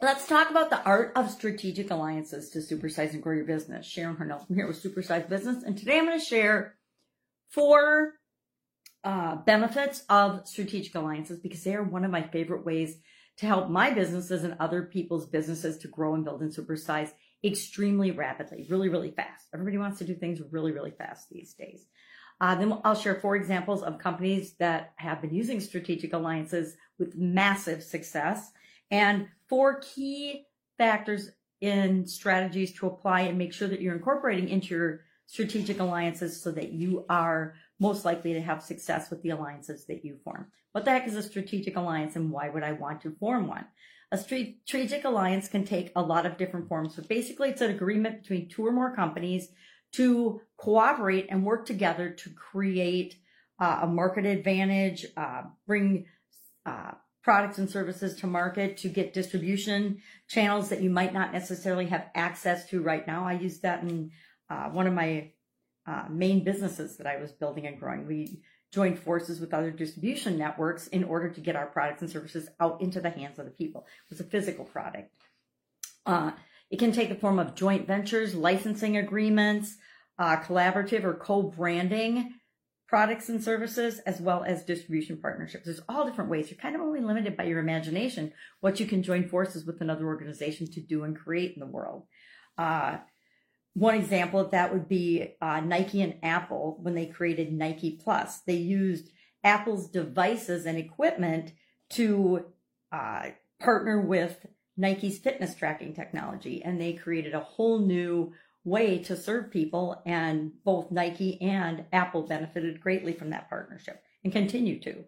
Let's talk about the art of strategic alliances to supersize and grow your business. Sharon Harnell from here with Supersize Business. And today I'm going to share 4 benefits of strategic alliances because they are one of my favorite ways to help my businesses and other people's businesses to grow and build and supersize extremely rapidly, really, really fast. Everybody wants to do things really, really fast these days. Then I'll share 4 examples of companies that have been using strategic alliances with massive success and 4 key factors in strategies to apply and make sure that you're incorporating into your strategic alliances so that you are most likely to have success with the alliances that you form. What the heck is a strategic alliance and why would I want to form one? A strategic alliance can take a lot of different forms, but basically it's an agreement between 2 or more companies to cooperate and work together to create a market advantage, bring products and services to market, to get distribution channels that you might not necessarily have access to right now. I use that in one of my main businesses that I was building and growing. We joined forces with other distribution networks in order to get our products and services out into the hands of the people. It was a physical product. It can take the form of joint ventures, licensing agreements, collaborative or co-branding products and services, as well as distribution partnerships. There's all different ways. You're kind of only limited by your imagination, what you can join forces with another organization to do and create in the world. One example of that would be Nike and Apple when they created Nike Plus. They used Apple's devices and equipment to partner with Nike's fitness tracking technology, and they created a whole new way to serve people, and both Nike and Apple benefited greatly from that partnership and continue to.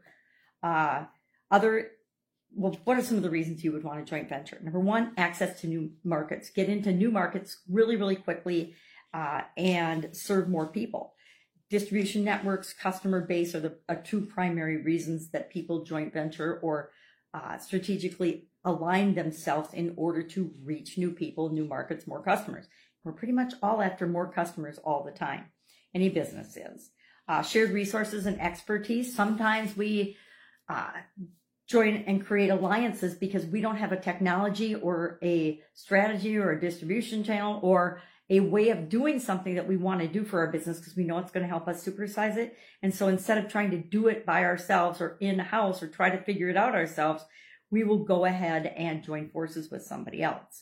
What are some of the reasons you would want a joint venture? Number 1, access to new markets. Get into new markets really, really quickly and serve more people. Distribution networks, customer base are 2 primary reasons that people joint venture or strategically align themselves in order to reach new people, new markets, more customers. We're pretty much all after more customers all the time. Any business is. Shared resources and expertise. Sometimes we join and create alliances because we don't have a technology or a strategy or a distribution channel or a way of doing something that we want to do for our business because we know it's going to help us supersize it. And so instead of trying to do it by ourselves or in-house or try to figure it out ourselves, we will go ahead and join forces with somebody else.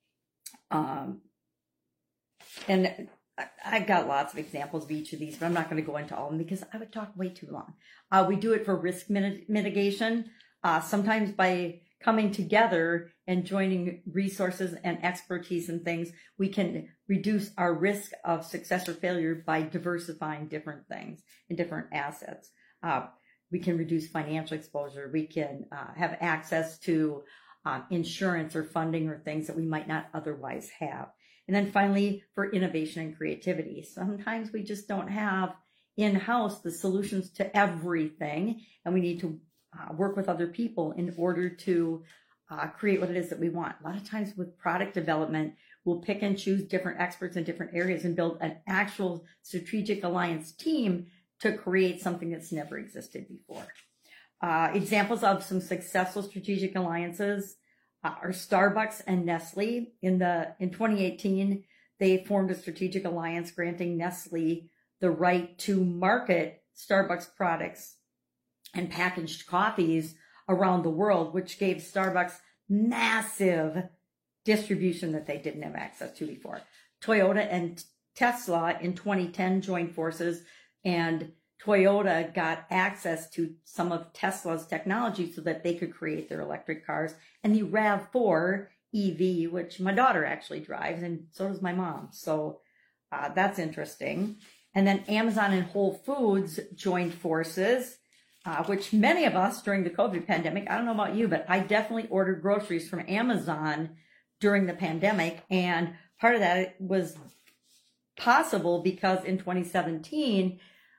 And I've got lots of examples of each of these, but I'm not going to go into all of them because I would talk way too long. We do it for risk mitigation, sometimes by coming together and joining resources and expertise and things. We can reduce our risk of success or failure by diversifying different things and different assets. We can reduce financial exposure. We can have access to insurance or funding or things that we might not otherwise have. And then finally, for innovation and creativity. Sometimes we just don't have in-house the solutions to everything, and we need to work with other people in order to create what it is that we want. A lot of times with product development, we'll pick and choose different experts in different areas and build an actual strategic alliance team to create something that's never existed before. Examples of some successful strategic alliances are Starbucks and Nestle. In 2018, they formed a strategic alliance granting Nestle the right to market Starbucks products and packaged coffees around the world, which gave Starbucks massive distribution that they didn't have access to before. Toyota and Tesla in 2010 joined forces, and Toyota got access to some of Tesla's technology so that they could create their electric cars. And the RAV4 EV, which my daughter actually drives, and so does my mom. So that's interesting. And then Amazon and Whole Foods joined forces, which many of us during the COVID pandemic, I don't know about you, but I definitely ordered groceries from Amazon during the pandemic. And part of that was possible because in 2017,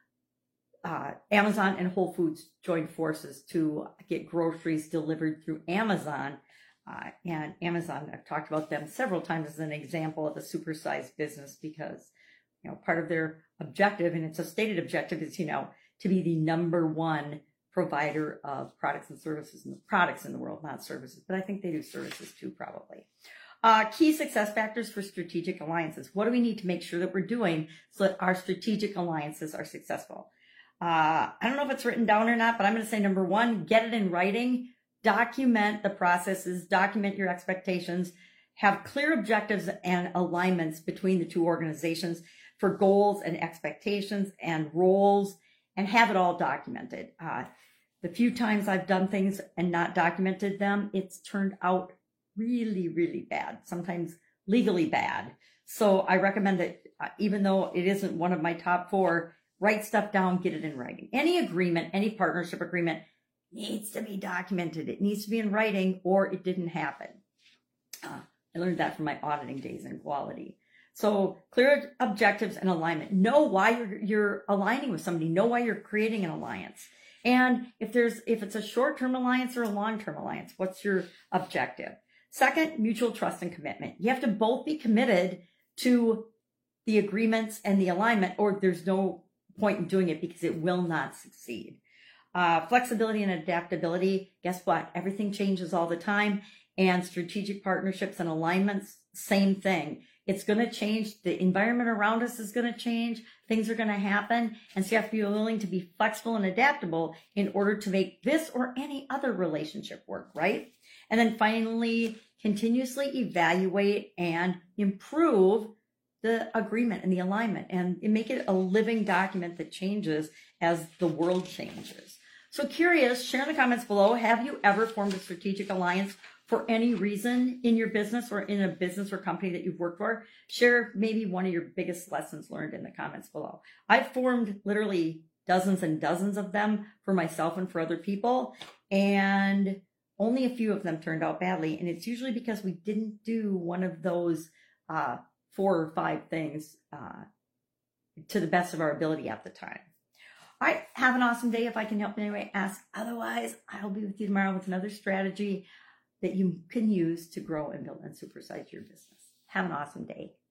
Amazon and Whole Foods joined forces to get groceries delivered through Amazon. And Amazon, I've talked about them several times as an example of a supersized business because, part of their objective, and it's a stated objective, is, to be the #1 provider of products and services, and products in the world, not services, but I think they do services too, probably. Key success factors for strategic alliances. What do we need to make sure that we're doing so that our strategic alliances are successful? I don't know if it's written down or not, but I'm going to say number one, get it in writing, document the processes, document your expectations, have clear objectives and alignments between the two organizations for goals and expectations and roles, and have it all documented. The few times I've done things and not documented them, it's turned out really, really bad, sometimes legally bad. So I recommend that even though it isn't one of my top 4, write stuff down, get it in writing. Any agreement, any partnership agreement needs to be documented. It needs to be in writing or it didn't happen. I learned that from my auditing days in quality. So clear objectives and alignment. Know why you're aligning with somebody. Know why you're creating an alliance. And if it's a short-term alliance or a long-term alliance, what's your objective? Second, mutual trust and commitment. You have to both be committed to the agreements and the alignment, or there's no point in doing it because it will not succeed. Flexibility and adaptability. Guess what? Everything changes all the time. And strategic partnerships and alignments, same thing. It's going to change. The environment around us is going to change. Things are going to happen. And so you have to be willing to be flexible and adaptable in order to make this or any other relationship work, right? And then finally, continuously evaluate and improve the agreement and the alignment and make it a living document that changes as the world changes. So curious, share in the comments below. Have you ever formed a strategic alliance for any reason in your business or in a business or company that you've worked for? Share maybe one of your biggest lessons learned in the comments below. I've formed literally dozens and dozens of them for myself and for other people, and only a few of them turned out badly. And it's usually because we didn't do one of those 4 or 5 things to the best of our ability at the time. All right, have an awesome day. If I can help in any way, ask. Otherwise, I'll be with you tomorrow with another strategy that you can use to grow and build and supersize your business. Have an awesome day.